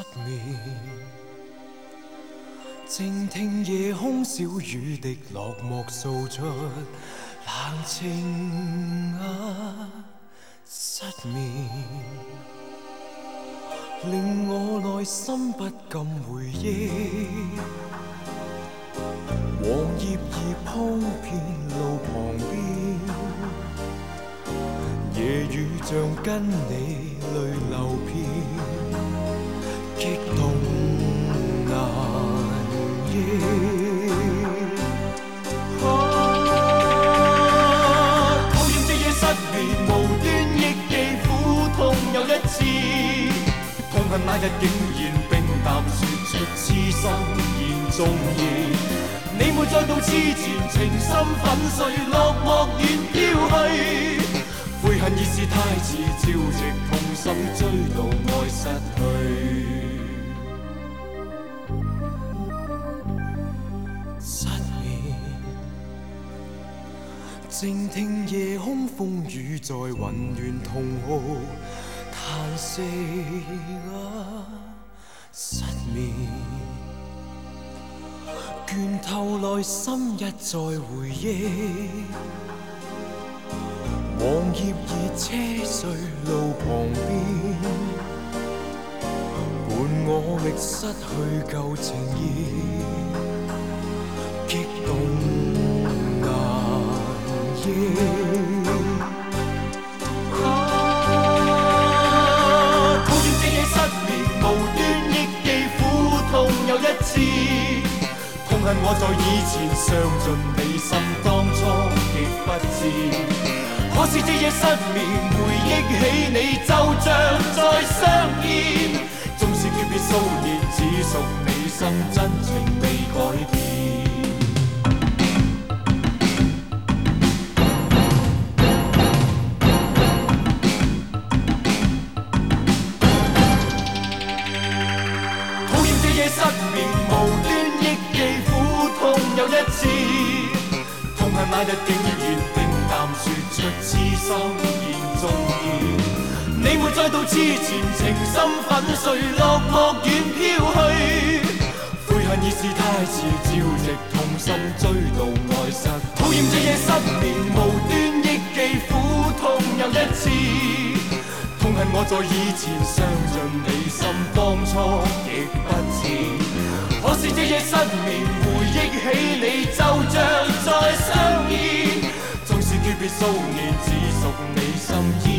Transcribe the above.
眠，静听夜空小雨滴落寞，诉出冷清啊失眠，令我内心不禁回忆。黄叶儿铺遍路旁边，夜雨像跟你泪流遍，激动难抑。讨厌这夜失眠，無端憶記苦痛又一次，痛恨那日竟然冰淡說出痴心言中意。你沒再到痴纏，情深粉碎，落寞遠飄去。悔恨已是太遲，朝夕痛心追悼愛失去。失眠，靜聽夜空風雨在雲緣同號，嘆息啊失眠。倦透內心一再回憶，黃葉已車碎路旁邊，伴我覓失去舊情意，激動難抑。討厭這夜失眠，無端憶記苦痛又一次。痛恨我在以前傷盡你心，當初極不知。可是這夜失眠，回憶起你就像再相見。縱是訣別數年，只屬你心，真情未改變。討厭這夜失眠，無端憶記苦痛又一次，痛恨那日竟然冰淡說出痴心言中意。你沒再到痴纏，情深粉碎，落寞遠飄去。悔恨已是太遲，朝夕痛心追悼愛失。討厭這夜失眠，無端憶記苦痛又一次。痛恨我在以前傷盡你心，當初極不知。可是這夜失眠，回憶起你就像再相見。縱是訣別數年，只屬你心意。